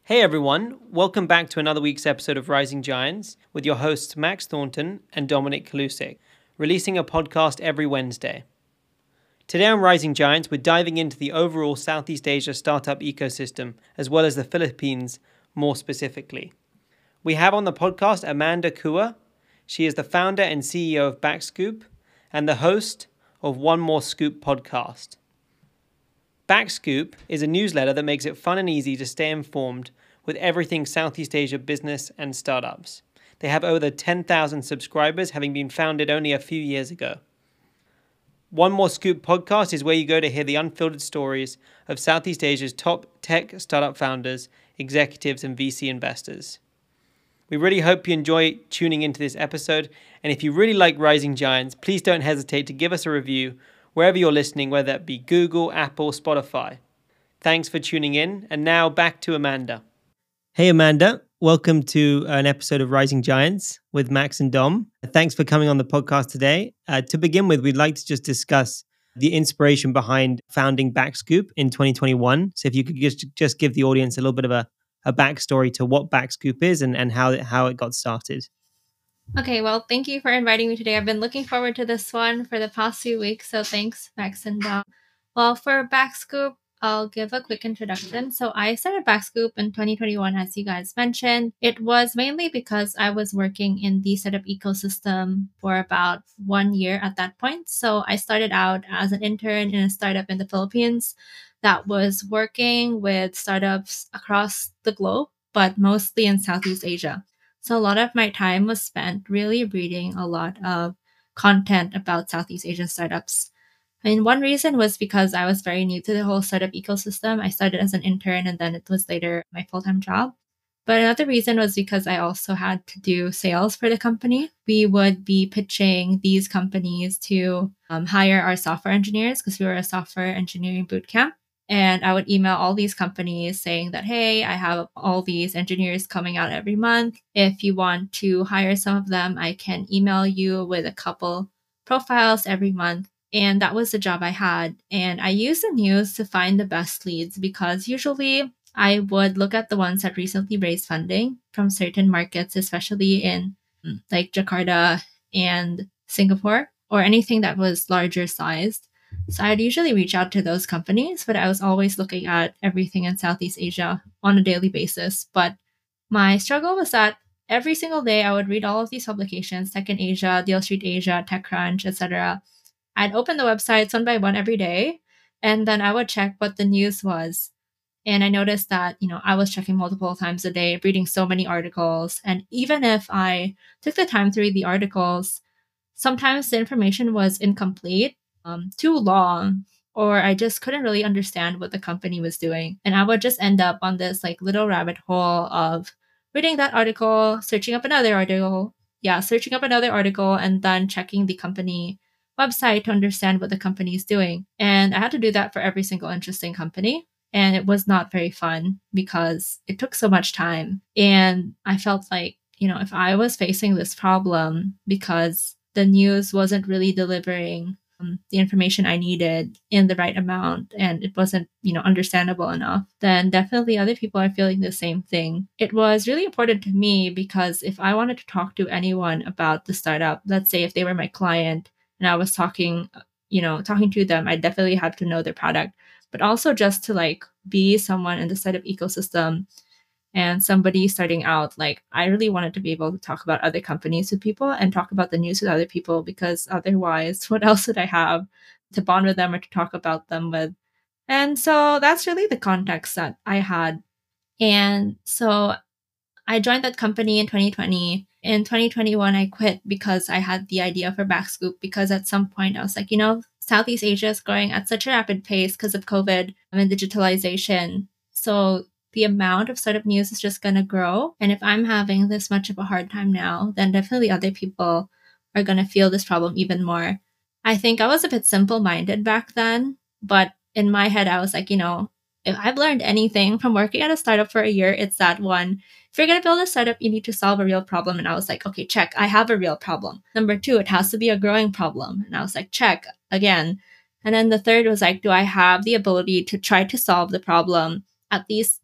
Hey everyone, welcome back to another week's episode of Rising Giants with your hosts Max Thornton and Dominic Kalusik, releasing a podcast every Wednesday. Today on Rising Giants, we're diving into the overall Southeast Asia startup ecosystem, as well as the Philippines more specifically. We have on the podcast Amanda Kua. She is the founder and CEO of Backscoop and the host of One More Scoop podcast. Backscoop is a newsletter that makes it fun and easy to stay informed with everything Southeast Asia business and startups. They have over 10,000 subscribers, having been founded only a few years ago. One More Scoop podcast is where you go to hear the unfiltered stories of Southeast Asia's top tech startup founders, executives, and VC investors. We really hope you enjoy tuning into this episode, and if you really like Rising Giants, please don't hesitate to give us a review wherever you're listening, whether that be Google, Apple, Spotify. Thanks for tuning in, and now back to Amanda. Hey Amanda, welcome to an episode of Rising Giants with Max and Dom. Thanks for coming on the podcast today. To begin with, we'd like to just discuss the inspiration behind founding Backscoop in 2021. So if you could just give the audience a little bit of a backstory to what Backscoop is and how it got started. Okay, well, thank you for inviting me today. I've been looking forward to this one for the past few weeks, so thanks, Max and Dom. Well, for Backscoop, I'll give a quick introduction. So I started Backscoop in 2021, as you guys mentioned. It was mainly because I was working in the startup ecosystem for about 1 year at that point. So I started out as an intern in a startup in the Philippines that was working with startups across the globe, but mostly in Southeast Asia. So a lot of my time was spent really reading a lot of content about Southeast Asian startups. And one reason was because I was very new to the whole startup ecosystem. I started as an intern and then it was later my full-time job. But another reason was because I also had to do sales for the company. We would be pitching these companies to hire our software engineers because we were a software engineering bootcamp. And I would email all these companies saying that, hey, I have all these engineers coming out every month. If you want to hire some of them, I can email you with a couple profiles every month. And that was the job I had. And I used the news to find the best leads because usually I would look at the ones that recently raised funding from certain markets, especially in like Jakarta and Singapore or anything that was larger sized. So I'd usually reach out to those companies, but I was always looking at everything in Southeast Asia on a daily basis. But my struggle was that every single day I would read all of these publications, Tech in Asia, Deal Street Asia, TechCrunch, etc. I'd open the websites one by one every day, and then I would check what the news was. And I noticed that, I was checking multiple times a day, reading so many articles. And even if I took the time to read the articles, sometimes the information was incomplete, too long, or I just couldn't really understand what the company was doing. And I would just end up on this like little rabbit hole of reading that article, searching up another article, and then checking the company website to understand what the company is doing. And I had to do that for every single interesting company. And it was not very fun because it took so much time. And I felt like, if I was facing this problem because the news wasn't really delivering the information I needed in the right amount and it wasn't, understandable enough, then definitely other people are feeling the same thing. It was really important to me because if I wanted to talk to anyone about the startup, let's say if they were my client and I was talking to them, I definitely had to know their product, but also just to be someone in the startup ecosystem and somebody starting out, I really wanted to be able to talk about other companies with people and talk about the news with other people, because otherwise, what else would I have to bond with them or to talk about them with? And so that's really the context that I had. And so I joined that company in 2020. In 2021, I quit because I had the idea for Backscoop, because at some point I was like, Southeast Asia is growing at such a rapid pace because of COVID and digitalization. So the amount of startup news is just going to grow. And if I'm having this much of a hard time now, then definitely other people are going to feel this problem even more. I think I was a bit simple-minded back then, but in my head, I was like, if I've learned anything from working at a startup for a year, it's that one. If you're going to build a startup, you need to solve a real problem. And I was like, okay, check. I have a real problem. Number 2, it has to be a growing problem. And I was like, check again. And then the third was like, do I have the ability to try to solve the problem at least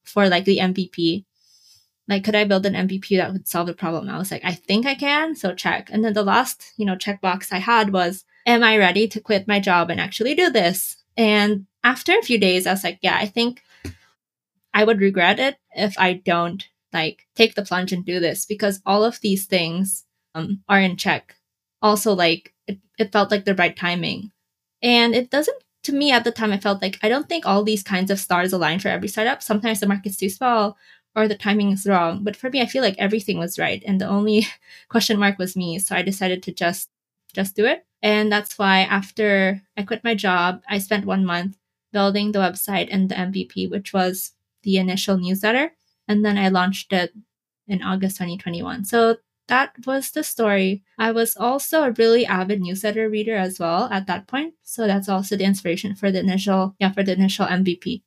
for like the MVP. Like, could I build an MVP that would solve the problem? I was like, I think I can. So check. And then the last, checkbox I had was, am I ready to quit my job and actually do this? And after a few days, I was like, yeah, I think I would regret it if I don't like take the plunge and do this, because all of these things are in check. Also, like it felt like the right timing. And it doesn't, to me at the time, I felt like I don't think all these kinds of stars align for every startup. Sometimes the market's too small or the timing is wrong. But for me, I feel like everything was right. And the only question mark was me. So I decided to just do it. And that's why after I quit my job, I spent 1 month building the website and the MVP, which was the initial newsletter. And then I launched it in August 2021. So that was the story. I was also a really avid newsletter reader as well at that point. So that's also the inspiration for the initial MVP.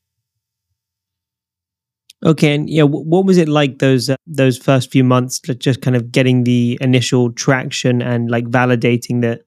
Okay, and what was it like those first few months, just kind of getting the initial traction and like validating that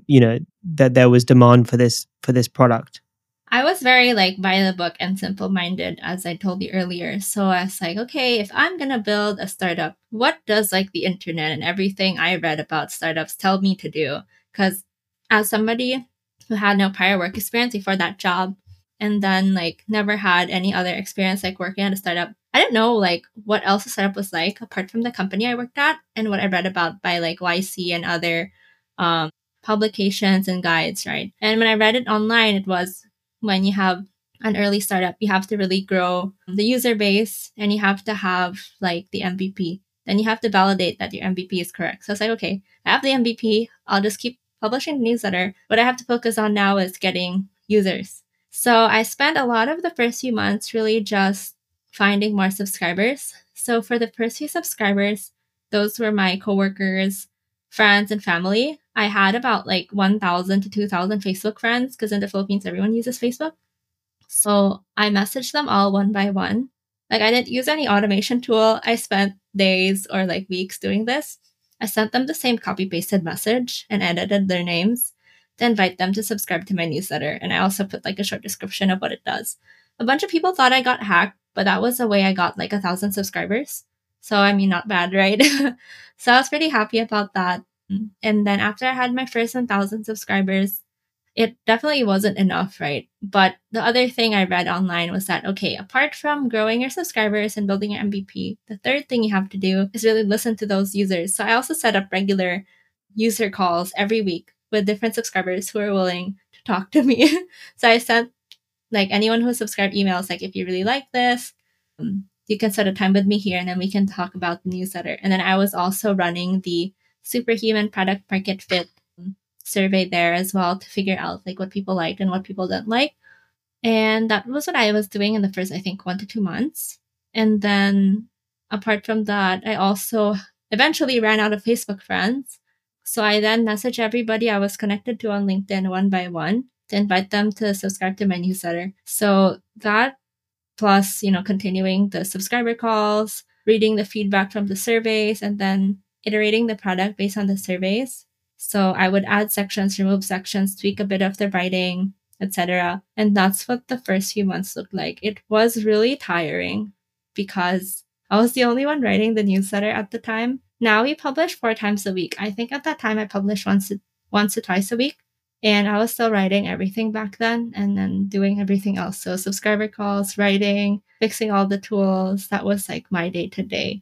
that there was demand for this product? I was very like by the book and simple minded, as I told you earlier. So I was like, okay, if I'm gonna build a startup, what does like the internet and everything I read about startups tell me to do? Because as somebody who had no prior work experience before that job, and then like never had any other experience like working at a startup, I didn't know like what else a startup was like apart from the company I worked at and what I read about by like YC and other publications and guides, right? And when I read it online, it was, when you have an early startup, you have to really grow the user base and you have to have like the MVP. Then you have to validate that your MVP is correct. So I was like, okay, I have the MVP. I'll just keep publishing the newsletter. What I have to focus on now is getting users. So I spent a lot of the first few months really just finding more subscribers. So for the first few subscribers, those were my coworkers, friends, and family. I had about like 1,000 to 2,000 Facebook friends because in the Philippines, everyone uses Facebook. So I messaged them all one by one. Like, I didn't use any automation tool. I spent days or like weeks doing this. I sent them the same copy pasted message and edited their names to invite them to subscribe to my newsletter. And I also put like a short description of what it does. A bunch of people thought I got hacked, but that was the way I got like 1,000 subscribers. So, I mean, not bad, right? So I was pretty happy about that. And then after I had my first 1,000 subscribers, it definitely wasn't enough, right? But the other thing I read online was that, okay, apart from growing your subscribers and building your MVP, the third thing you have to do is really listen to those users. So I also set up regular user calls every week with different subscribers who are willing to talk to me. So I sent like anyone who subscribed emails, like, if you really like this, you can set a time with me here and then we can talk about the newsletter. And then I was also running the Superhuman Product Market Fit survey there as well to figure out like what people liked and what people didn't like. And that was what I was doing in the first, I think, 1 to 2 months. And then apart from that, I also eventually ran out of Facebook friends. So I then messaged everybody I was connected to on LinkedIn one by one to invite them to subscribe to my newsletter. So that plus, continuing the subscriber calls, reading the feedback from the surveys, and then iterating the product based on the surveys. So I would add sections, remove sections, tweak a bit of the writing, etc. And that's what the first few months looked like. It was really tiring because I was the only one writing the newsletter at the time. Now we publish 4 times a week. I think at that time I published once to twice a week. And I was still writing everything back then and then doing everything else. So subscriber calls, writing, fixing all the tools. That was like my day to day.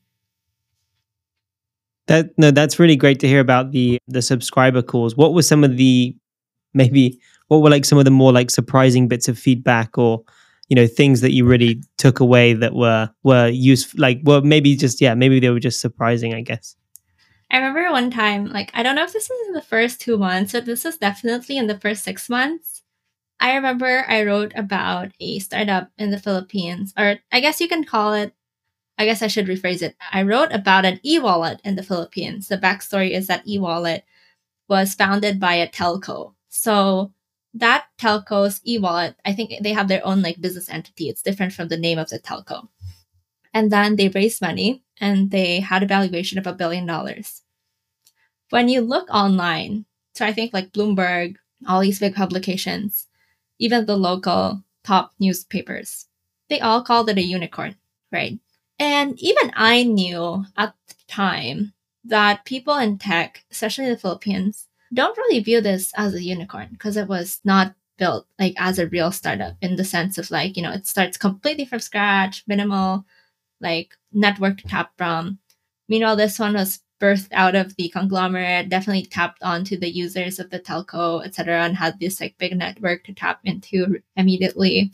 That's really great to hear about the subscriber calls. What were some of the what were like some of the more like surprising bits of feedback, or things that you really took away that were useful, like, well, maybe they were just surprising, I guess. I remember one time, like, I don't know if this is in the first 2 months, but this was definitely in the first 6 months. I remember I wrote about a startup in the Philippines, or I guess you can call it, I guess I should rephrase it. I wrote about an e-wallet in the Philippines. The backstory is that e-wallet was founded by a telco. So that telco's e-wallet, I think they have their own like business entity. It's different from the name of the telco. And then they raised money and they had a valuation of $1 billion. When you look online, so I think like Bloomberg, all these big publications, even the local top newspapers, they all called it a unicorn. right? And even I knew at the time that people in tech, especially in the Philippines, don't really view this as a unicorn because it was not built like as a real startup in the sense of like, it starts completely from scratch, minimal, like network to tap from. Meanwhile, this one was birthed out of the conglomerate, definitely tapped onto the users of the telco, etc., and had this like big network to tap into immediately.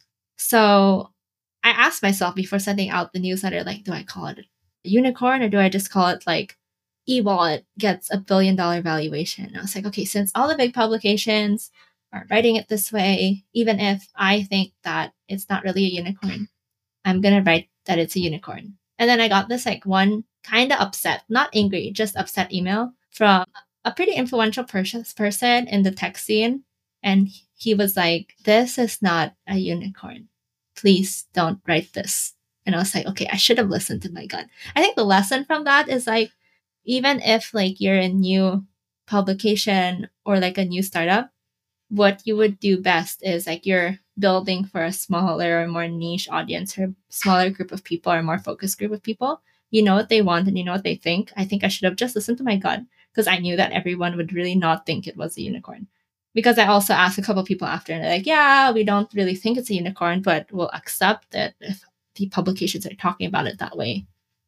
So I asked myself before sending out the newsletter, like, do I call it a unicorn or do I just call it like e-wallet gets $1 billion valuation? I was like, okay, since all the big publications are writing it this way, even if I think that it's not really a unicorn, I'm going to write that it's a unicorn. And then I got this like one kind of upset, not angry, just upset email from a pretty influential person in the tech scene. And he was like, this is not a unicorn. Please don't write this. And I was like, okay, I should have listened to my gut. I think the lesson from that is like, even if like you're a new publication or like a new startup, what you would do best is like you're building for a smaller or more niche audience or smaller group of people or more focused group of people. You know what they want and you know what they think. I think I should have just listened to my gut because I knew that everyone would really not think it was a unicorn. Because I also asked a couple of people after and they're like, yeah, we don't really think it's a unicorn, but we'll accept it if the publications are talking about it that way.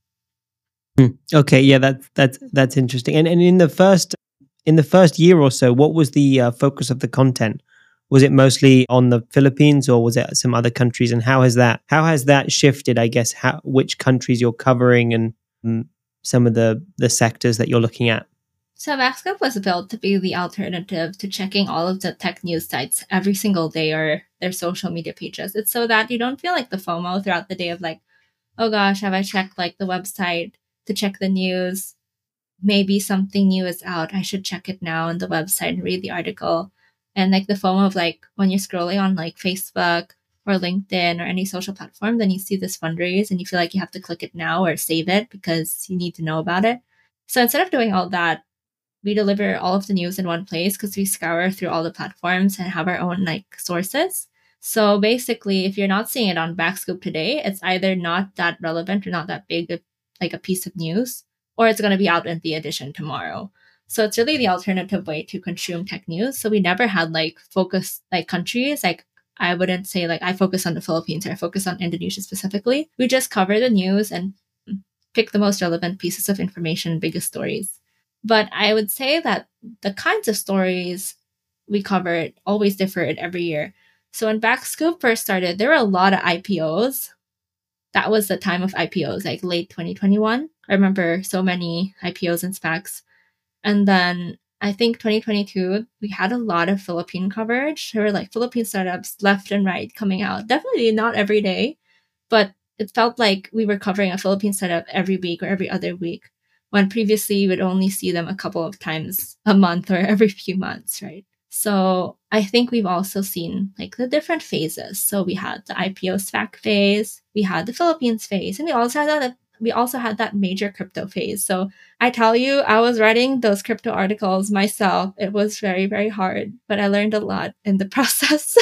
Okay, yeah, that's interesting. And in the first year or so, what was the focus of the content? Was it mostly on the Philippines, or was it some other countries? And how has that shifted? I guess which countries you're covering and some of the sectors that you're looking at. So Maxscope was built to be the alternative to checking all of the tech news sites every single day or their social media pages. It's so that you don't feel like the FOMO throughout the day of like, oh gosh, have I checked like the website to check the news? Maybe something new is out. I should check it now on the website and read the article. And like the FOMO of like when you're scrolling on like Facebook or LinkedIn or any social platform, then you see this fundraise and you feel like you have to click it now or save it because you need to know about it. So instead of doing all that, we deliver all of the news in one place because we scour through all the platforms and have our own like sources. So basically, if you're not seeing it on Backscoop today, it's either not that relevant or not that big of like a piece of news, or it's going to be out in the edition tomorrow. So it's really the alternative way to consume tech news. So we never had like focus like countries. Like I wouldn't say like I focus on the Philippines or I focus on Indonesia specifically. We just cover the news and pick the most relevant pieces of information, biggest stories. But I would say that the kinds of stories we covered always differed every year. So when Backscoop first started, there were a lot of IPOs. That was the time of IPOs, like late 2021. I remember so many IPOs and SPACs. And then I think 2022, we had a lot of Philippine coverage. There were like Philippine startups left and right coming out. Definitely not every day, but it felt like we were covering a Philippine startup every week or every other week, when previously you would only see them a couple of times a month or every few months, right? So I think we've also seen like the different phases. So we had the IPO SPAC phase, we had the Philippines phase, and we also had that major crypto phase. So I tell you, I was writing those crypto articles myself. It was very, very hard, but I learned a lot in the process.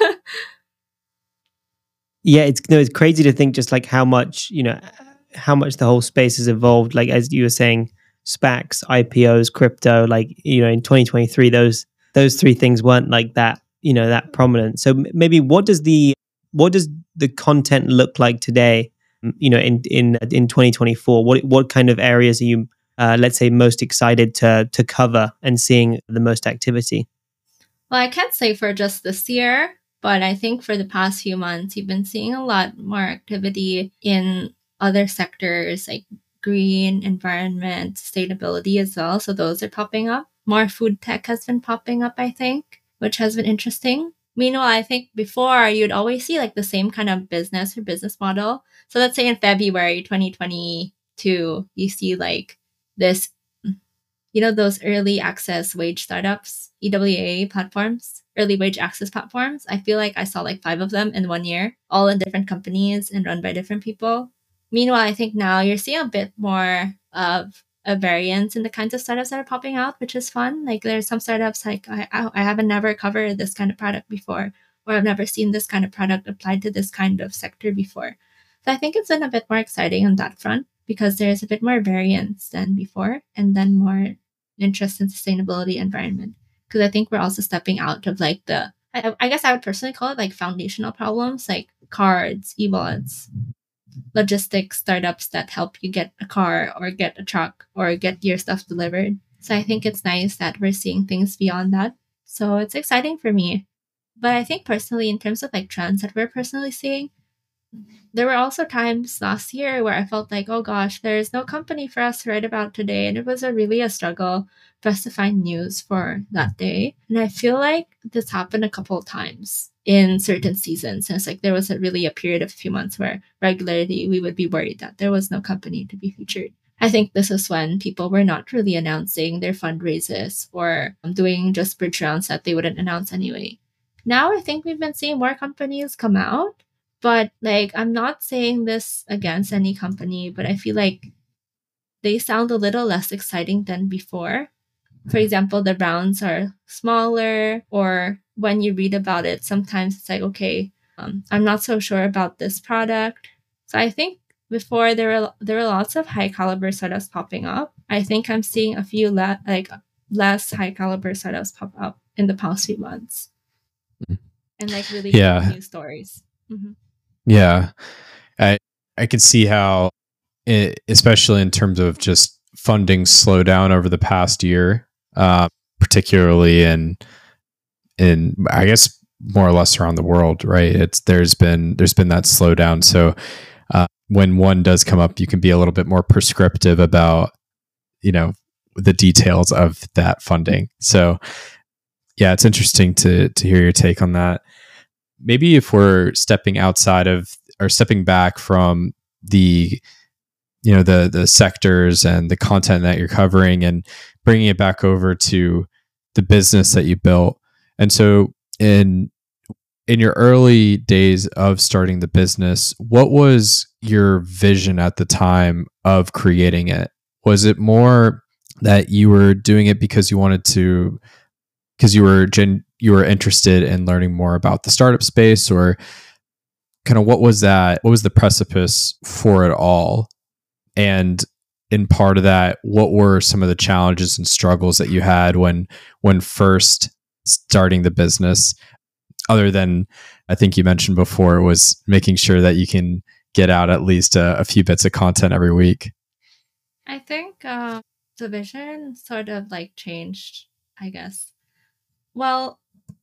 Yeah, it's crazy to think just like how much the whole space has evolved. Like as you were saying, SPACs, IPOs, crypto. Like in 2023, those three things weren't like that that prominent. So maybe what does the content look like today? In 2024, what kind of areas are you let's say most excited to cover and seeing the most activity? Well, I can't say for just this year, but I think for the past few months, you've been seeing a lot more activity in other sectors like green, environment, sustainability as well. So those are popping up. More food tech has been popping up, I think, which has been interesting. Meanwhile, I think before you'd always see like the same kind of business or business model. So let's say in February 2022, you see like this, those early access wage startups, EWA platforms, early wage access platforms. I feel like I saw like 5 of them in 1 year, all in different companies and run by different people. Meanwhile, I think now you're seeing a bit more of a variance in the kinds of startups that are popping out, which is fun. Like there's some startups like I haven't never covered this kind of product before, or I've never seen this kind of product applied to this kind of sector before. So I think it's been a bit more exciting on that front because there's a bit more variance than before, and then more interest in sustainability environment. Because I think we're also stepping out of like I guess I would personally call it like foundational problems like cards, e-wallets, logistics startups that help you get a car or get a truck or get your stuff delivered. So I think it's nice that we're seeing things beyond that. So it's exciting for me. But I think personally, in terms of like trends that we're personally seeing, there were also times last year where I felt like, oh gosh, there's no company for us to write about today. And it was really a struggle for us to find news for that day. And I feel like this happened a couple of times in certain seasons. And it's like there was really a period of a few months where regularly we would be worried that there was no company to be featured. I think this is when people were not really announcing their fundraisers or doing just bridge rounds that they wouldn't announce anyway. Now I think we've been seeing more companies come out, but like I'm not saying this against any company, but I feel like they sound a little less exciting than before. For example, the rounds are smaller, or when you read about it, sometimes it's like, okay, I'm not so sure about this product. So I think before there were lots of high caliber startups popping up. I think I'm seeing a few less high caliber startups pop up in the past few months, and like really cool news stories. Mm-hmm. Yeah, I can see how, especially in terms of just funding slowdown over the past year, particularly in I guess more or less around the world, right? There's been that slowdown. So when one does come up, you can be a little bit more prescriptive about the details of that funding. So yeah, it's interesting to hear your take on that. Maybe if we're stepping outside of or stepping back from the the sectors and the content that you're covering and bringing it back over to the business that you built. And so in your early days of starting the business, what was your vision at the time of creating it? Was it more that you were doing it because you wanted to, because you were interested in learning more about the startup space, or kind of what was the precipice for it all? And in part of that, what were some of the challenges and struggles that you had when first starting the business? Other than, I think you mentioned before, was making sure that you can get out at least a few bits of content every week. I think the vision sort of like changed, I guess. Well,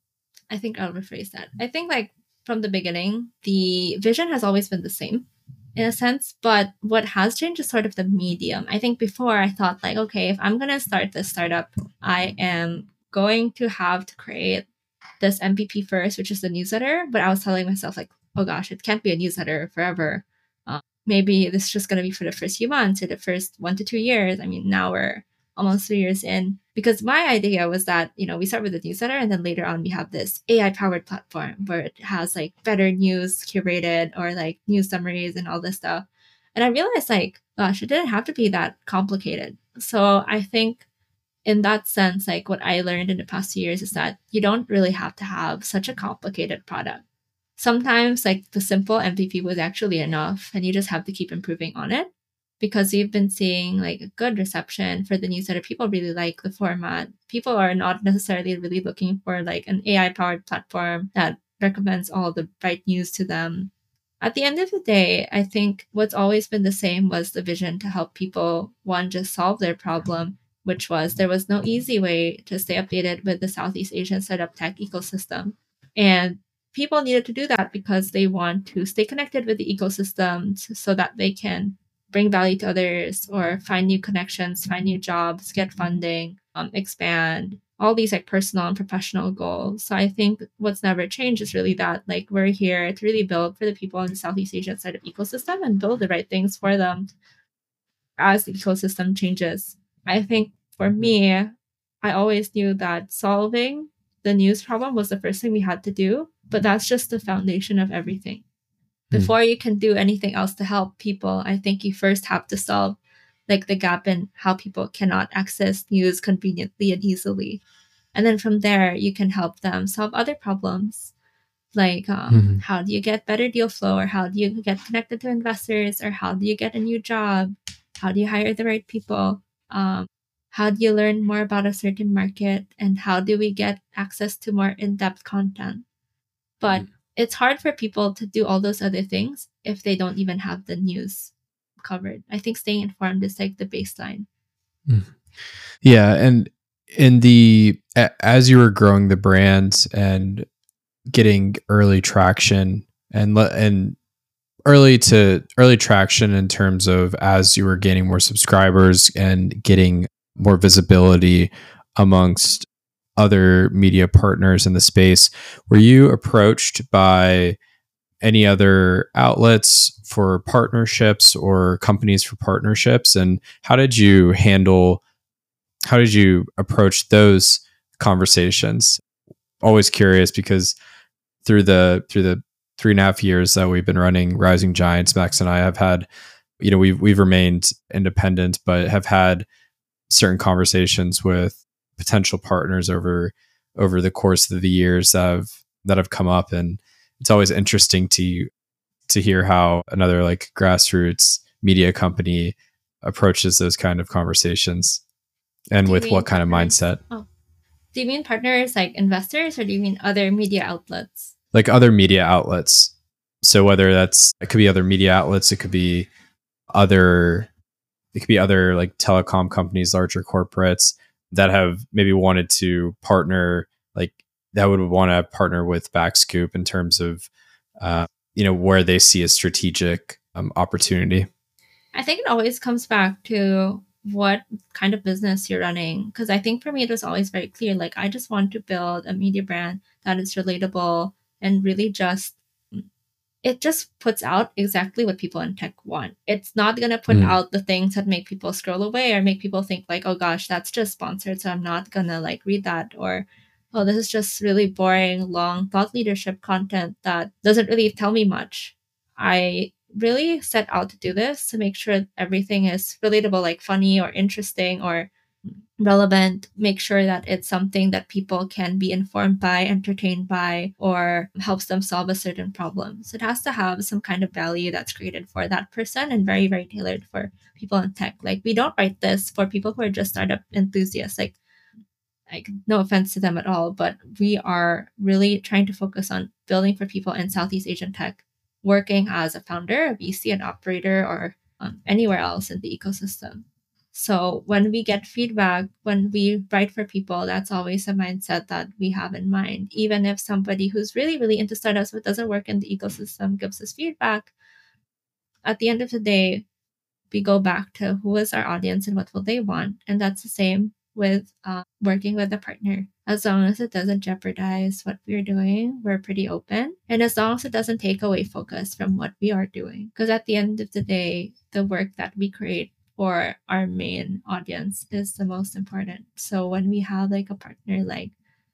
I think I'll rephrase that. I think like from the beginning, the vision has always been the same in a sense, but what has changed is sort of the medium. I think before I thought like, okay, if I'm going to start this startup, I am going to have to create this MVP first, which is the newsletter. But I was telling myself like, oh gosh, it can't be a newsletter forever. Maybe this is just going to be for the first few months or the first 1 to 2 years. I mean, now we're almost 3 years in, because my idea was that, we start with the newsletter and then later on we have this AI powered platform where it has like better news curated or like news summaries and all this stuff. And I realized like, gosh, it didn't have to be that complicated. So I think in that sense, like what I learned in the past 2 years is that you don't really have to have such a complicated product. Sometimes like the simple MVP was actually enough and you just have to keep improving on it, because we've been seeing like a good reception for the newsletter. People really like the format. People are not necessarily really looking for like an AI powered platform that recommends all the right news to them. At the end of the day, I think what's always been the same was the vision to help people, one, just solve their problem, which was there was no easy way to stay updated with the Southeast Asian startup tech ecosystem. And people needed to do that because they want to stay connected with the ecosystem so that they can bring value to others or find new connections, find new jobs, get funding, expand, all these like personal and professional goals. So I think what's never changed is really that like we're here to really build for the people in the Southeast Asian side of ecosystem and build the right things for them as the ecosystem changes. I think for me, I always knew that solving the news problem was the first thing we had to do, but that's just the foundation of everything. Before you can do anything else to help people, I think you first have to solve like the gap in how people cannot access news conveniently and easily. And then from there, you can help them solve other problems. Like, Mhm. how do you get better deal flow, or how do you get connected to investors, or how do you get a new job? How do you hire the right people? How do you learn more about a certain market? And how do we get access to more in-depth content? But it's hard for people to do all those other things if they don't even have the news covered. I think staying informed is like the baseline. Yeah, and as you were growing the brand and getting early traction and early traction in terms of as you were gaining more subscribers and getting more visibility amongst other media partners in the space, were you approached by any other outlets for partnerships or companies for partnerships? And how did you approach those conversations? Always curious, because through the 3.5 years that we've been running Rising Giants, Max and I have had, we've remained independent, but have had certain conversations with potential partners over the course of the years that have come up. And it's always interesting to hear how another like grassroots media company approaches those kind of conversations, and with what kind of mindset. Do you mean partners like investors, or do you mean other media outlets? Like other media outlets. So whether it could be other media outlets, it could be other like telecom companies, larger corporates that have maybe wanted to partner, like that would want to partner with Backscoop in terms of, where they see a strategic opportunity. I think it always comes back to what kind of business you're running. Because I think for me, it was always very clear. Like, I just want to build a media brand that is relatable and really it just puts out exactly what people in tech want. It's not going to put out the things that make people scroll away or make people think like, oh gosh, that's just sponsored, so I'm not going to like read that. Or, oh, this is just really boring, long thought leadership content that doesn't really tell me much. I really set out to do this to make sure everything is relatable, like funny or interesting or relevant, make sure that it's something that people can be informed by, entertained by, or helps them solve a certain problem. So it has to have some kind of value that's created for that person and very, very tailored for people in tech. Like, we don't write this for people who are just startup enthusiasts. Like no offense to them at all, but we are really trying to focus on building for people in Southeast Asian tech, working as a founder, a VC, an operator, or anywhere else in the ecosystem. So when we get feedback, when we write for people, that's always a mindset that we have in mind. Even if somebody who's really, really into startups but doesn't work in the ecosystem gives us feedback, at the end of the day, we go back to who is our audience and what will they want. And that's the same with working with a partner. As long as it doesn't jeopardize what we're doing, we're pretty open. And as long as it doesn't take away focus from what we are doing. Because at the end of the day, the work that we create for our main audience is the most important. So when we have like a partner, like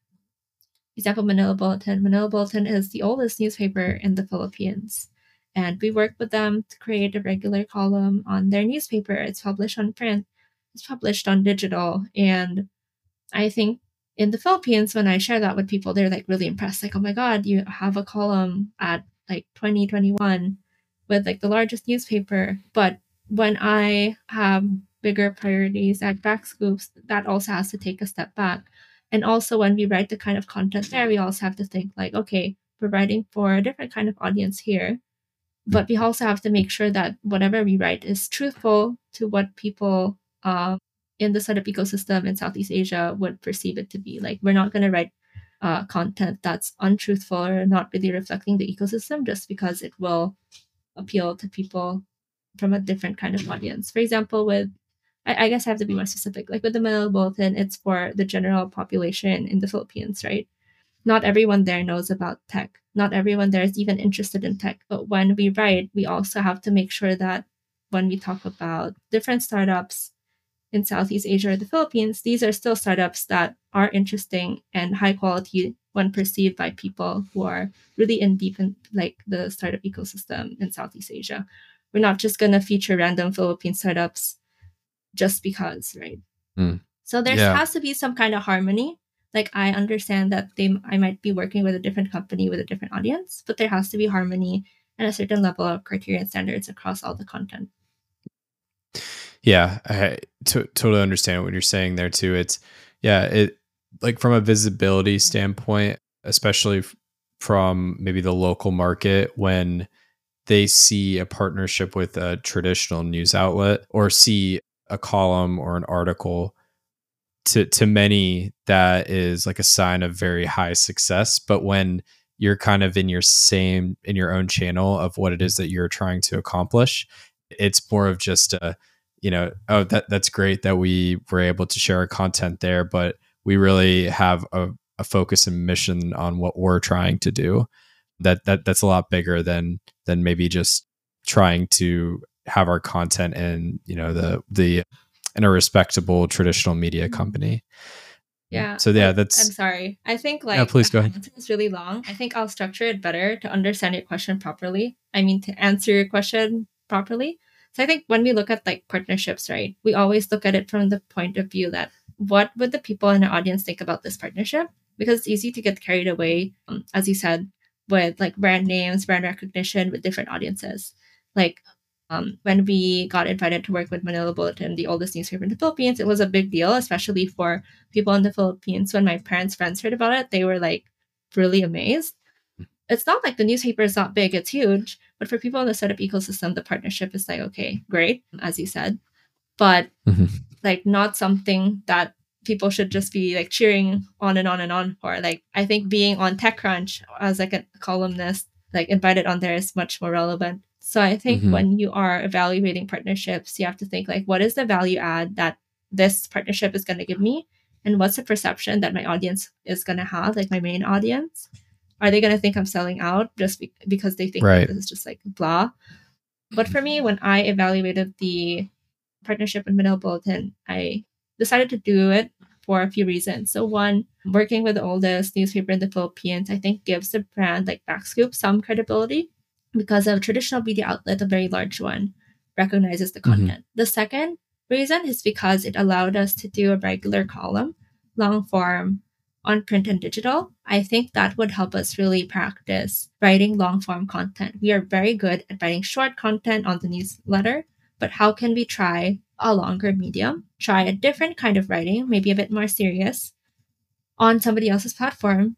example, Manila Bulletin is the oldest newspaper in the Philippines. And we work with them to create a regular column on their newspaper. It's published on print, it's published on digital. And I think in the Philippines, when I share that with people, they're like really impressed. Like, oh my God, you have a column at like 2021 with like the largest newspaper. But when I have bigger priorities at Backscoops, that also has to take a step back. And also when we write the kind of content there, we also have to think like, okay, we're writing for a different kind of audience here. But we also have to make sure that whatever we write is truthful to what people in the startup ecosystem in Southeast Asia would perceive it to be. Like, we're not going to write content that's untruthful or not really reflecting the ecosystem just because it will appeal to people from a different kind of audience. For example, I guess I have to be more specific. Like with the Manila Bulletin, it's for the general population in the Philippines, right? Not everyone there knows about tech. Not everyone there is even interested in tech. But when we write, we also have to make sure that when we talk about different startups in Southeast Asia or the Philippines, these are still startups that are interesting and high quality when perceived by people who are really in deep in like the startup ecosystem in Southeast Asia. We're not just going to feature random Philippine startups just because, right? So there has to be some kind of harmony Like, I understand that I might be working with a different company with a different audience, but there has to be harmony and a certain level of criteria and standards across all the content. Yeah, I totally understand what you're saying there too. It like from a visibility standpoint, especially from maybe the local market, when they see a partnership with a traditional news outlet or see a column or an article, to many that is like a sign of very high success. But when you're kind of in your own channel of what it is that you're trying to accomplish, it's more of just a, oh, that's great that we were able to share our content there, but we really have a focus and mission on what we're trying to do. That's a lot bigger than maybe just trying to have our content in, the in a respectable traditional media company. Yeah. So yeah, I'm sorry. I think please go ahead. It's really long. I think I'll structure it better to understand your question properly. I mean, to answer your question properly. So I think when we look at like partnerships, right, we always look at it from the point of view that what would the people in our audience think about this partnership? Because it's easy to get carried away, as you said, with like brand names, brand recognition with different audiences. Like when we got invited to work with Manila Bulletin, the oldest newspaper in the Philippines, it was a big deal, especially for people in the Philippines. When my parents' friends heard about it, they were like really amazed. It's not like the newspaper is not big, it's huge. But for people in the startup ecosystem, the partnership is like, okay, great, as you said. But like not something that people should just be like cheering on and on and on for. Like I think being on TechCrunch as like a columnist, like invited on there is much more relevant. So I think when you are evaluating partnerships, you have to think like, what is the value add that this partnership is going to give me? And what's the perception that my audience is going to have, like my main audience? Are they going to think I'm selling out just because they think that this is just like blah? But for me, when I evaluated the partnership with Manila Bulletin, I decided to do it for a few reasons. So one, working with the oldest newspaper in the Philippines, I think gives the brand like Backscoop some credibility because a traditional media outlet, a very large one, recognizes the content. The second reason is because it allowed us to do a regular column, long form, on print and digital. I think that would help us really practice writing long form content. We are very good at writing short content on the newsletter, but how can we try a longer medium, try a different kind of writing, maybe a bit more serious, on somebody else's platform,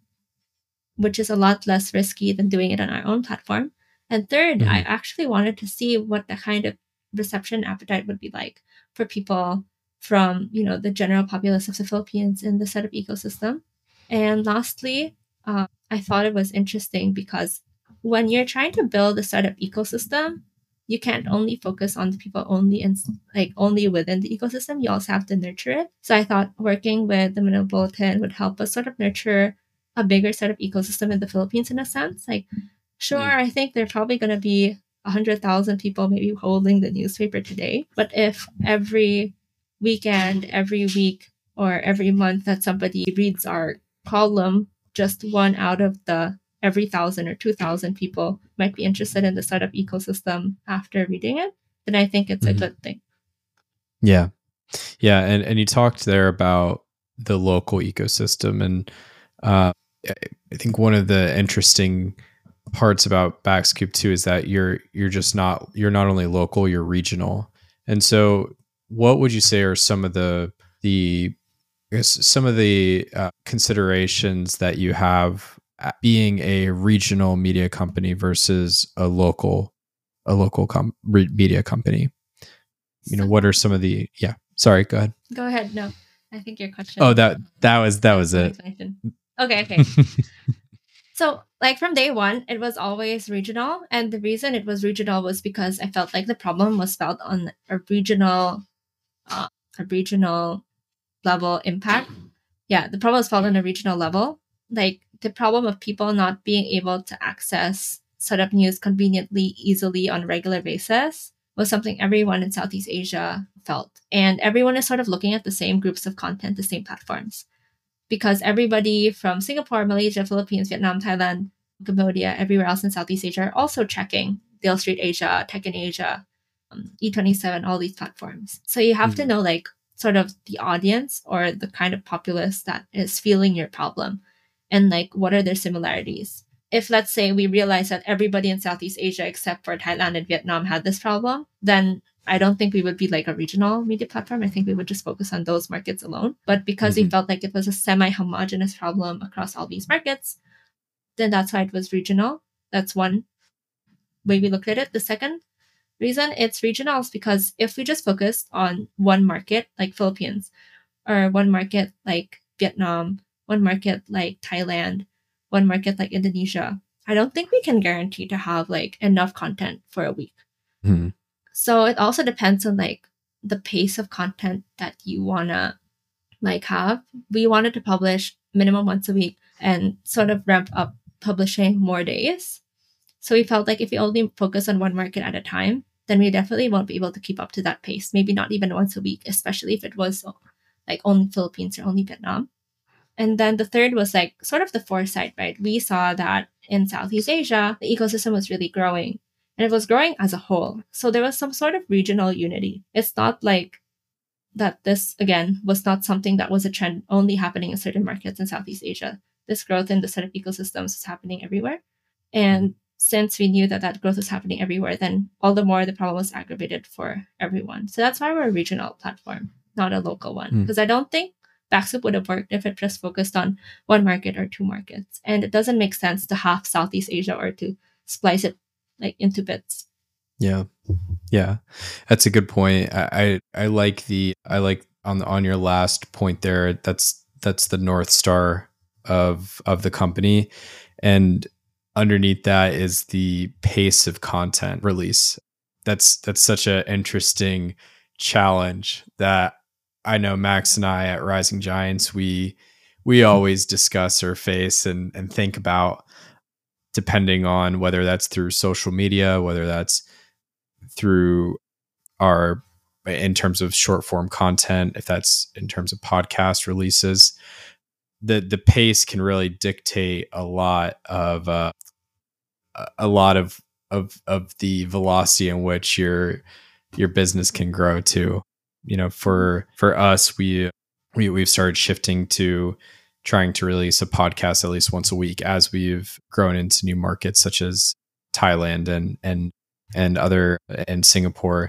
which is a lot less risky than doing it on our own platform. And third, I actually wanted to see what the kind of reception appetite would be like for people from, the general populace of the Philippines in the startup ecosystem. And lastly, I thought it was interesting because when you're trying to build a startup ecosystem, you can't only focus on the people only within the ecosystem. You also have to nurture it. So I thought working with the Manila Bulletin would help us sort of nurture a bigger startup ecosystem in the Philippines in a sense. Like, sure, I think there are probably going to be 100,000 people maybe holding the newspaper today. But if every weekend, every week, or every month that somebody reads our column, just one out of the every 1,000 or 2,000 people might be interested in the startup ecosystem after reading it, then I think it's a good thing. Yeah. Yeah. And you talked there about the local ecosystem. And I think one of the interesting parts about Backscoop too is that you're not only local, you're regional. And so what would you say are some of the considerations that you have being a regional media company versus a local media company? What are some of the sorry, go ahead. Go ahead. No, I think your question. Oh, that was it. Okay. So like from day one, it was always regional. And the reason it was regional was because I felt like the problem was felt on a regional level impact. Yeah, the problem was felt on a regional level. Like the problem of people not being able to access startup news conveniently, easily on a regular basis was something everyone in Southeast Asia felt. And everyone is sort of looking at the same groups of content, the same platforms. Because everybody from Singapore, Malaysia, Philippines, Vietnam, Thailand, Cambodia, everywhere else in Southeast Asia are also checking Dale Street Asia, Tech in Asia, E27, all these platforms. So you have to know like sort of the audience or the kind of populace that is feeling your problem, and like what are their similarities. If, let's say, we realize that everybody in Southeast Asia except for Thailand and Vietnam had this problem, then I don't think we would be like a regional media platform. I think we would just focus on those markets alone. But because we felt like it was a semi-homogenous problem across all these markets, then that's why it was regional. That's one way we looked at it. The second reason it's regional is because if we just focused on one market like Philippines, or one market like Vietnam, one market like Thailand, one market like Indonesia, I don't think we can guarantee to have like enough content for a week. Mhm. So it also depends on like the pace of content that you wanna like have. We wanted to publish minimum once a week and sort of ramp up publishing more days. So we felt like if we only focus on one market at a time, then we definitely won't be able to keep up to that pace. Maybe not even once a week, especially if it was like only Philippines or only Vietnam. And then the third was like sort of the foresight, right? We saw that in Southeast Asia, the ecosystem was really growing, and it was growing as a whole. So there was some sort of regional unity. It's not like that this, again, was not something that was a trend only happening in certain markets in Southeast Asia. This growth in the set of ecosystems is happening everywhere. And since we knew that that growth was happening everywhere, then all the more the problem was aggravated for everyone. So that's why we're a regional platform, not a local one. Because I don't think Backsoup would have worked if it just focused on one market or two markets. And it doesn't make sense to half Southeast Asia or to splice it like into bits. Yeah. Yeah. That's a good point. I like on your last point there, that's the North Star of the company. And underneath that is the pace of content release. That's such an interesting challenge that I know Max and I at Rising Giants, we always discuss or face and think about, depending on whether that's through social media, whether that's through our, in terms of short form content, if that's in terms of podcast releases, the pace can really dictate a lot of the velocity in which your business can grow to. You know, for us, we've started shifting to trying to release a podcast at least once a week as we've grown into new markets such as Thailand and other, and Singapore.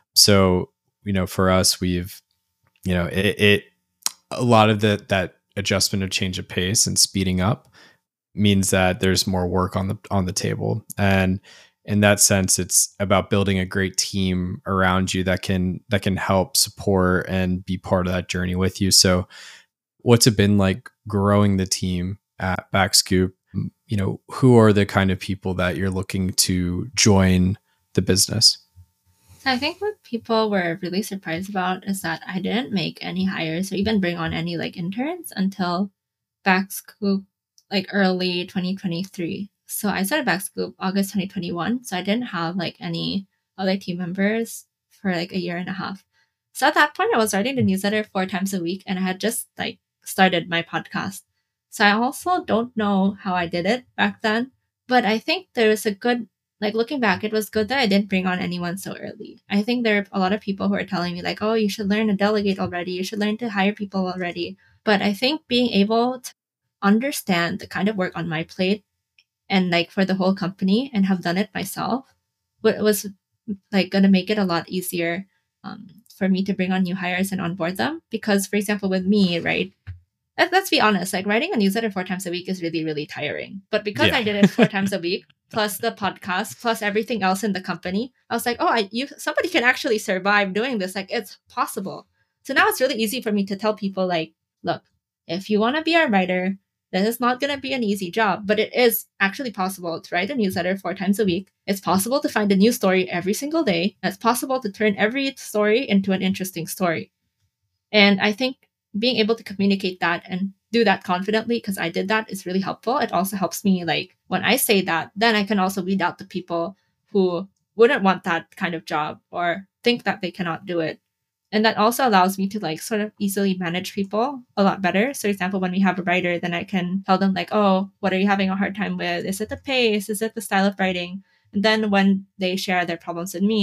So, you know, for us, we've, you know, it a lot of that adjustment of change of pace and speeding up means that there's more work on the table. And in that sense, it's about building a great team around you that can help support and be part of that journey with you. So what's it been like growing the team at Backscoop? You know, who are the kind of people that you're looking to join the business? So I think what people were really surprised about is that I didn't make any hires or even bring on any like interns until Backscoop like early 2023. So I started Backscoop August 2021. So I didn't have like any other team members for like a year and a half. So at that point, I was writing the newsletter 4 times a week, and I had just like started my podcast. So I also don't know how I did it back then, but I think there was a good, like looking back, it was good that I didn't bring on anyone so early. I think there are a lot of people who are telling me like, oh, you should learn to delegate already. You should learn to hire people already. But I think being able to understand the kind of work on my plate and like for the whole company and have done it myself was like going to make it a lot easier for me to bring on new hires and onboard them. Because, for example, with me, right, let's be honest, like writing a newsletter 4 times a week is really, really tiring. But because I did it 4 times a week, plus the podcast, plus everything else in the company, I was like, oh, somebody can actually survive doing this. Like, it's possible. So now it's really easy for me to tell people like, look, if you want to be a writer, this is not going to be an easy job, but it is actually possible to write a newsletter 4 times a week. It's possible to find a new story every single day. It's possible to turn every story into an interesting story. And I think being able to communicate that and do that confidently, because I did that, is really helpful. It also helps me, like, when I say that, then I can also weed out the people who wouldn't want that kind of job or think that they cannot do it. And that also allows me to like sort of easily manage people a lot better. So, for example, when we have a writer, then I can tell them like, oh, what are you having a hard time with? Is it the pace? Is it the style of writing? And then when they share their problems with me,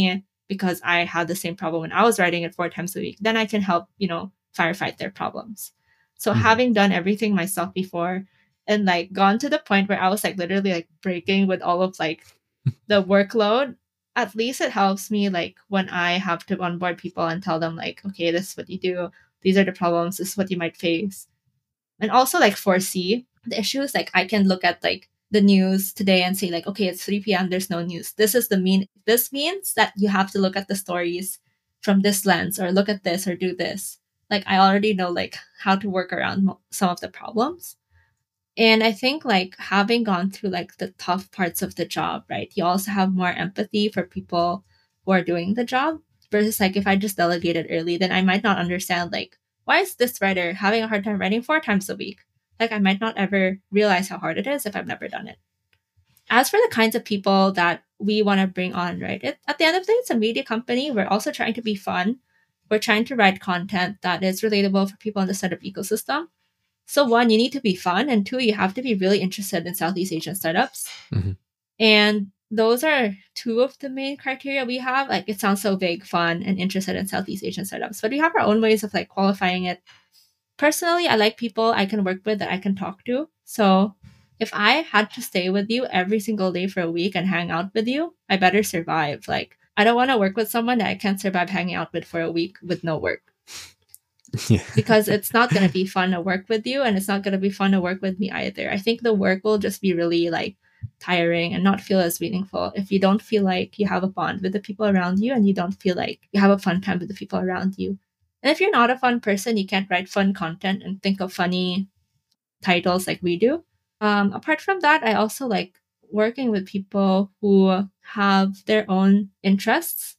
because I had the same problem when I was writing it 4 times a week, then I can help, firefight their problems. So having done everything myself before and like gone to the point where I was like literally like breaking with all of like the workload, at least it helps me like when I have to onboard people and tell them like, okay, this is what you do. These are the problems. This is what you might face. And also like foresee the issues. Like I can look at like the news today and say like, okay, it's 3 p.m. There's no news. This means that you have to look at the stories from this lens or look at this or do this. Like I already know like how to work around some of the problems. And I think like having gone through like the tough parts of the job, right? You also have more empathy for people who are doing the job versus like if I just delegated early, then I might not understand like, why is this writer having a hard time writing 4 times a week? Like I might not ever realize how hard it is if I've never done it. As for the kinds of people that we want to bring on, right? At the end of the day, it's a media company. We're also trying to be fun. We're trying to write content that is relatable for people in the startup ecosystem. So one, you need to be fun. And two, you have to be really interested in Southeast Asian startups. Mm-hmm. And those are two of the main criteria we have. Like it sounds so vague, fun, and interested in Southeast Asian startups. But we have our own ways of like qualifying it. Personally, I like people I can work with that I can talk to. So if I had to stay with you every single day for a week and hang out with you, I better survive. Like I don't want to work with someone that I can't survive hanging out with for a week with no work. Yeah. Because it's not going to be fun to work with you and it's not going to be fun to work with me either. I think the work will just be really like tiring and not feel as meaningful if you don't feel like you have a bond with the people around you and you don't feel like you have a fun time with the people around you. And if you're not a fun person, you can't write fun content and think of funny titles like we do. Apart from that, I also like working with people who have their own interests.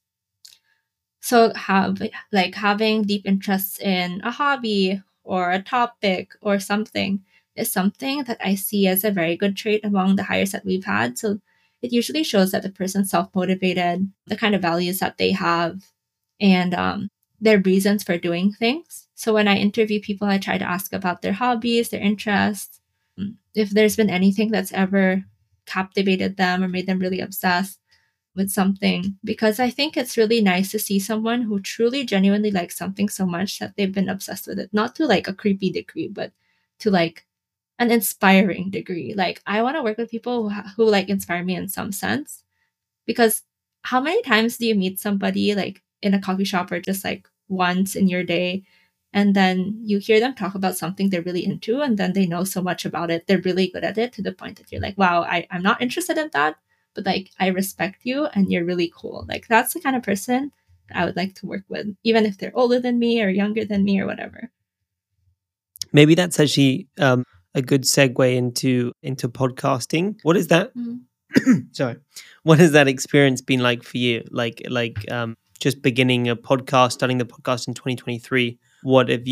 So having deep interests in a hobby or a topic or something is something that I see as a very good trait among the hires that we've had. So it usually shows that the person's self-motivated, the kind of values that they have, and their reasons for doing things. So when I interview people, I try to ask about their hobbies, their interests, if there's been anything that's ever captivated them or made them really obsessed with something, because I think it's really nice to see someone who truly genuinely likes something so much that they've been obsessed with it, not to like a creepy degree, but to like an inspiring degree. Like I want to work with people who like inspire me in some sense, because how many times do you meet somebody like in a coffee shop or just like once in your day, and then you hear them talk about something they're really into, and then they know so much about it, they're really good at it to the point that you're like, wow, I'm not interested in that, but like I respect you and you're really cool. Like that's the kind of person I would like to work with, even if they're older than me or younger than me or whatever. Maybe that's actually a good segue into podcasting. What is that? Sorry, what has that experience been like for you? Like just beginning a podcast, starting the podcast in 2023. What have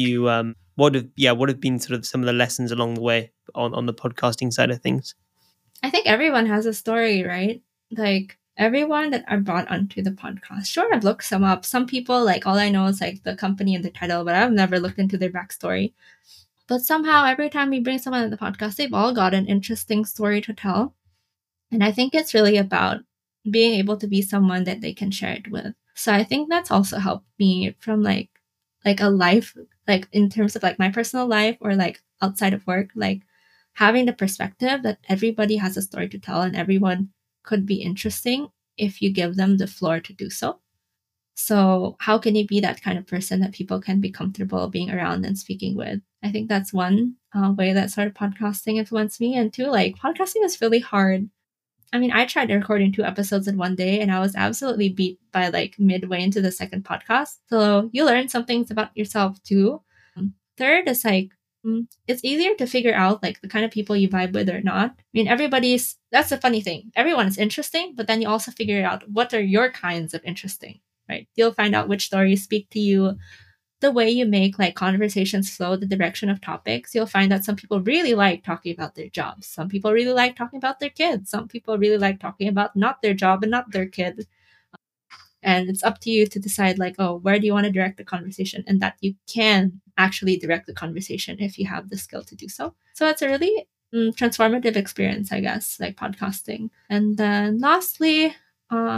been sort of some of the lessons along the way on the podcasting side of things? I think everyone has a story, right? Like everyone that I brought onto the podcast. Sure, I've looked some up. Some people, like all I know is like the company and the title, but I've never looked into their backstory. But somehow every time we bring someone on the podcast, they've all got an interesting story to tell. And I think it's really about being able to be someone that they can share it with. So I think that's also helped me from like a life, like in terms of like my personal life or like outside of work, like having the perspective that everybody has a story to tell and everyone could be interesting if you give them the floor to do so. So how can you be that kind of person that people can be comfortable being around and speaking with? I think that's one way that sort of podcasting influenced me. And two, like podcasting is really hard. I mean, I tried recording 2 episodes in one day and I was absolutely beat by like midway into the second podcast. So you learn some things about yourself too. Third is like, it's easier to figure out like the kind of people you vibe with or not. I mean, that's the funny thing. Everyone is interesting, but then you also figure out what are your kinds of interesting, right? You'll find out which stories speak to you, the way you make like conversations flow the direction of topics. You'll find that some people really like talking about their jobs. Some people really like talking about their kids. Some people really like talking about not their job and not their kid. And it's up to you to decide like, oh, where do you want to direct the conversation? And that you can actually direct the conversation if you have the skill to do so. So it's a really transformative experience, I guess, like podcasting. And then lastly,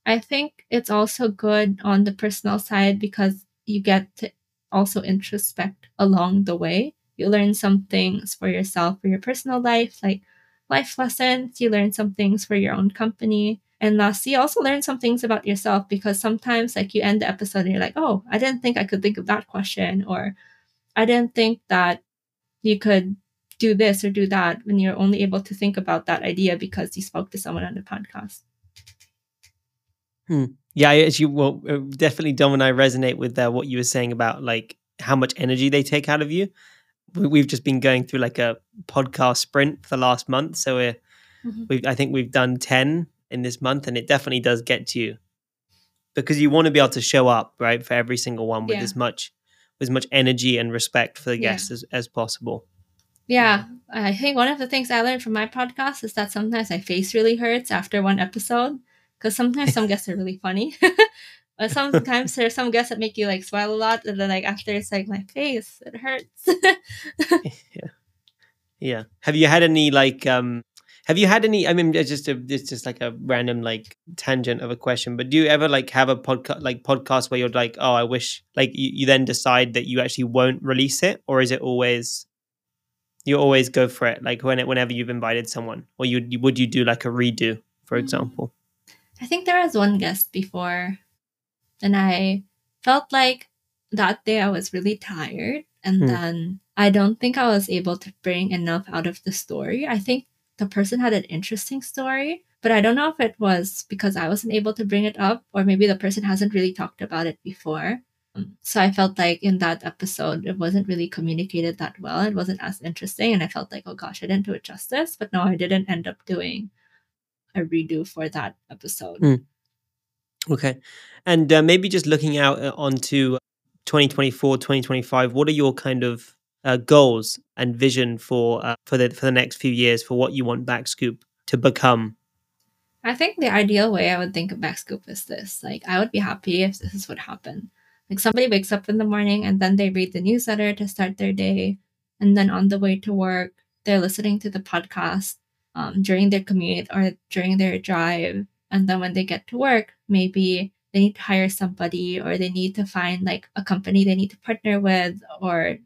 I think it's also good on the personal side because you get to also introspect along the way. You learn some things for yourself, for your personal life, like life lessons. You learn some things for your own company. And lastly, you also learn some things about yourself because sometimes like you end the episode and you're like, oh, I didn't think I could think of that question, or I didn't think that you could do this or do that, when you're only able to think about that idea because you spoke to someone on the podcast. Yeah, I actually, well, definitely Dom and I resonate with what you were saying about like how much energy they take out of you. We've just been going through like a podcast sprint for the last month, so I think we've done 10 in this month, and it definitely does get to you because you want to be able to show up, right, for every single one with as much energy and respect for the guests as possible. Yeah, I think one of the things I learned from my podcast is that sometimes my face really hurts after one episode because sometimes some guests are really funny. But sometimes there's some guests that make you like smile a lot, and then like after it's like my face, it hurts. Yeah. Have you had any I mean, it's just like a random like tangent of a question, but do you ever like have a podcast where you're like, oh, I wish, like you then decide that you actually won't release it, or is it always you always go for it, like whenever you've invited someone, or would you do like a redo, for example? I think there was one guest before, and I felt like that day I was really tired, and then I don't think I was able to bring enough out of the story. I think the person had an interesting story, but I don't know if it was because I wasn't able to bring it up, or maybe the person hasn't really talked about it before. So I felt like in that episode, it wasn't really communicated that well. It wasn't as interesting. And I felt like, oh gosh, I didn't do it justice. But no, I didn't end up doing a redo for that episode. Okay. And maybe just looking out onto 2024, 2025, what are your kind of goals and vision for the next few years for what you want Backscoop to become? I think the ideal way I would think of Backscoop is this. Like, I would be happy if this is what happened. Like, somebody wakes up in the morning and then they read the newsletter to start their day. And then on the way to work, they're listening to the podcast during their commute or during their drive. And then when they get to work, maybe they need to hire somebody, or they need to find like a company they need to partner with, or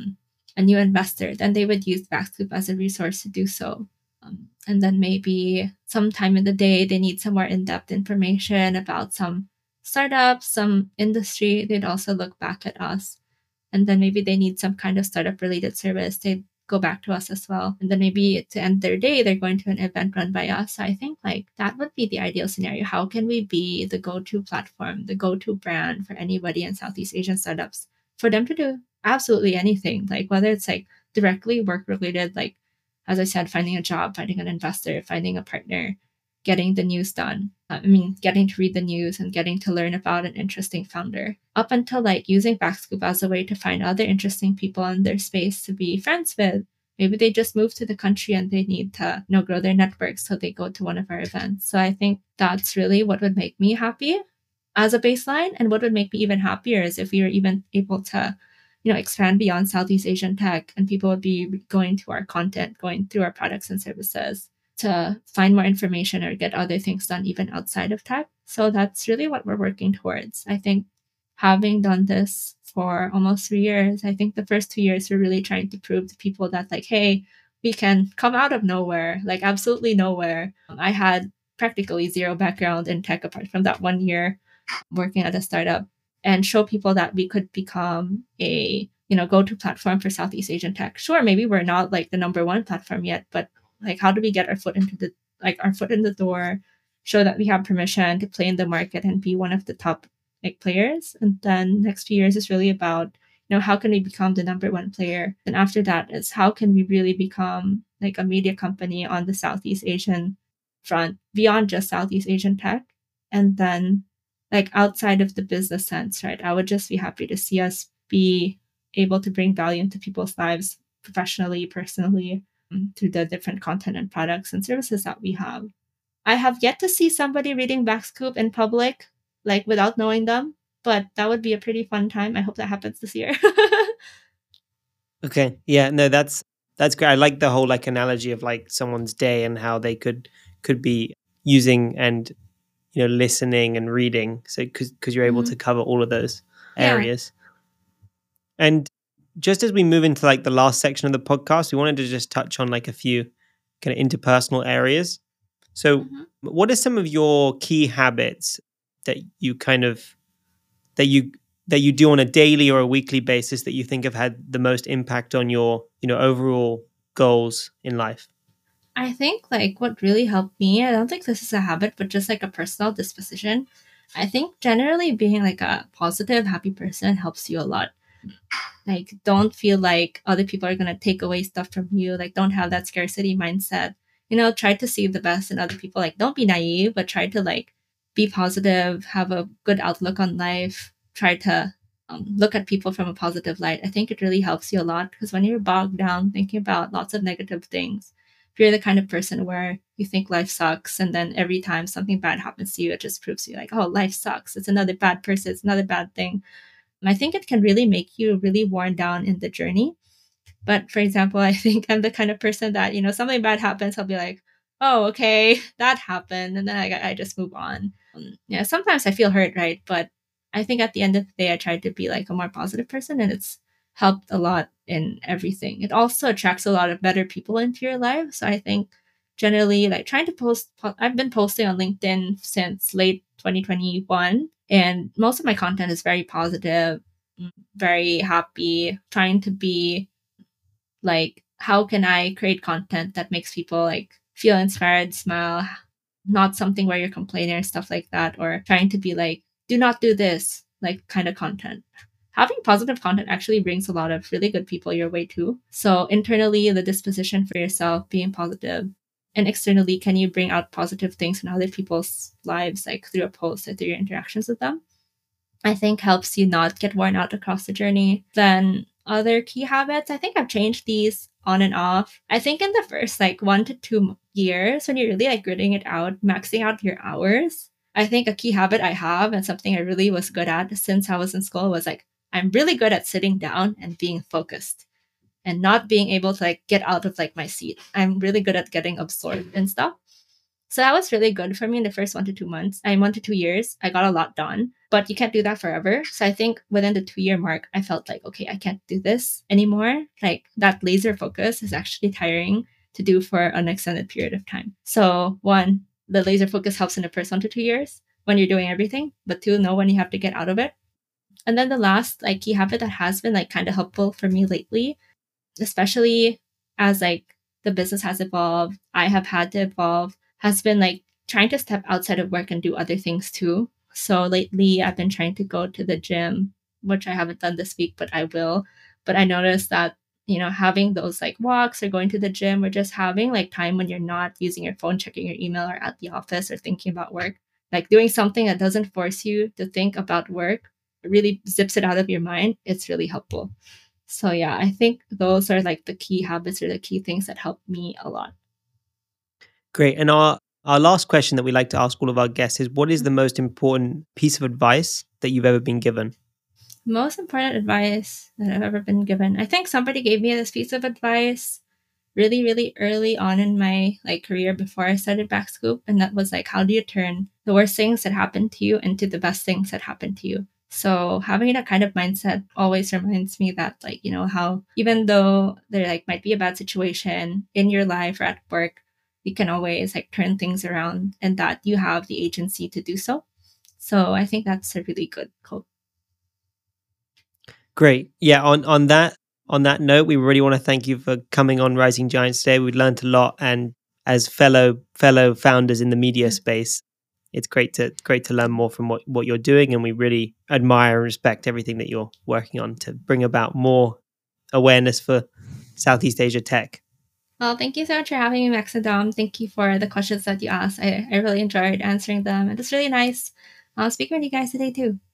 a new investor. Then they would use Backscoop as a resource to do so. And then maybe sometime in the day, they need some more in-depth information about some startups, some industry. They'd also look back at us. And then maybe they need some kind of startup related service. They'd go back to us as well. And then maybe to end their day, they're going to an event run by us. So I think like that would be the ideal scenario. How can we be the go-to platform, the go-to brand for anybody in Southeast Asian startups for them to do absolutely anything, like whether it's like directly work related, like as I said, finding a job, finding an investor, finding a partner, getting the news done. Getting to read the news and getting to learn about an interesting founder, up until like using Backscoop as a way to find other interesting people in their space to be friends with. Maybe they just moved to the country and they need to, grow their network, so they go to one of our events. So I think that's really what would make me happy as a baseline. And what would make me even happier is if we were even able to expand beyond Southeast Asian tech, and people would be going to our content, going through our products and services to find more information or get other things done even outside of tech. So that's really what we're working towards. I think having done this for almost 3 years, I think the first 2 years we're really trying to prove to people that like, hey, we can come out of nowhere, like absolutely nowhere. I had practically zero background in tech apart from that 1 year working at a startup, and show people that we could become a go-to platform for Southeast Asian tech. Sure, maybe we're not like the number one platform yet, but like how do we get our foot in the door, show that we have permission to play in the market and be one of the top like players. And then next few years is really about how can we become the number one player. And after that is how can we really become like a media company on the Southeast Asian front beyond just Southeast Asian tech. And then like outside of the business sense, right? I would just be happy to see us be able to bring value into people's lives professionally, personally, through the different content and products and services that we have. I have yet to see somebody reading Backscoop in public, like without knowing them, but that would be a pretty fun time. I hope that happens this year. Okay. Yeah, no, that's great. I like the whole like analogy of like someone's day and how they could be using and listening and reading. So because you're able to cover all of those Yeah. areas. And just as we move into like the last section of the podcast, we wanted to just touch on like a few kind of interpersonal areas. So what are some of your key habits that you kind of that you do on a daily or a weekly basis that you think have had the most impact on your overall goals in life? I think like what really helped me, I don't think this is a habit, but just like a personal disposition. I think generally being like a positive, happy person helps you a lot. Like, don't feel like other people are going to take away stuff from you. Like, don't have that scarcity mindset. Try to see the best in other people. Like, don't be naive, but try to like be positive, have a good outlook on life, try to look at people from a positive light. I think it really helps you a lot because when you're bogged down thinking about lots of negative things, if you're the kind of person where you think life sucks and then every time something bad happens to you, it just proves to you like, oh, life sucks. It's another bad person. It's another bad thing. I think it can really make you really worn down in the journey. But for example, I think I'm the kind of person that, something bad happens, I'll be like, oh, okay, that happened. And then I just move on. Sometimes I feel hurt, right? But I think at the end of the day, I try to be like a more positive person and it's helped a lot in everything. It also attracts a lot of better people into your life. So I think generally like trying to post, I've been posting on LinkedIn since late 2021. And most of my content is very positive, very happy, trying to be like, how can I create content that makes people like feel inspired, smile, not something where you're complaining or stuff like that, or trying to be like, do not do this, like kind of content. Having positive content actually brings a lot of really good people your way too. So internally, the disposition for yourself, being positive, and externally, can you bring out positive things in other people's lives, like through a post or through your interactions with them? I think helps you not get worn out across the journey. Then other key habits, I think I've changed these on and off. I think in the first like 1 to 2 years, when you're really like gritting it out, maxing out your hours, I think a key habit I have and something I really was good at since I was in school was like, I'm really good at sitting down and being focused and not being able to like get out of like my seat. I'm really good at getting absorbed and stuff. So that was really good for me in the first 1 to 2 months. 1 to 2 years, I got a lot done, but you can't do that forever. So I think within the 2-year mark, I felt like, okay, I can't do this anymore. Like that laser focus is actually tiring to do for an extended period of time. So 1, the laser focus helps in the first 1 to 2 years when you're doing everything, but 2, know when you have to get out of it. And then the last like key habit that has been like kind of helpful for me lately, especially as like the business has evolved, I have had to evolve, has been like trying to step outside of work and do other things too. So lately I've been trying to go to the gym, which I haven't done this week, but I will. But I noticed that, having those like walks or going to the gym or just having like time when you're not using your phone, checking your email or at the office or thinking about work, like doing something that doesn't force you to think about work, really zips it out of your mind. It's really helpful. So yeah, I think those are like the key habits or the key things that help me a lot. Great. And our last question that we like to ask all of our guests is, what is the most important piece of advice that you've ever been given? Most important advice that I've ever been given. I think somebody gave me this piece of advice really, really early on in my like career before I started Backscoop. And that was like, how do you turn the worst things that happened to you into the best things that happened to you? So having that kind of mindset always reminds me that like, how even though there like might be a bad situation in your life or at work, you can always like turn things around and that you have the agency to do so. So I think that's a really good quote. Great. Yeah, on that note, we really want to thank you for coming on Rising Giants today. We've learned a lot, and as fellow founders in the media space, it's great to learn more from what you're doing, and we really admire and respect everything that you're working on to bring about more awareness for Southeast Asia tech. Well, thank you so much for having me, Max and Dom. Thank you for the questions that you asked. I really enjoyed answering them. It was really nice speaking with you guys today too.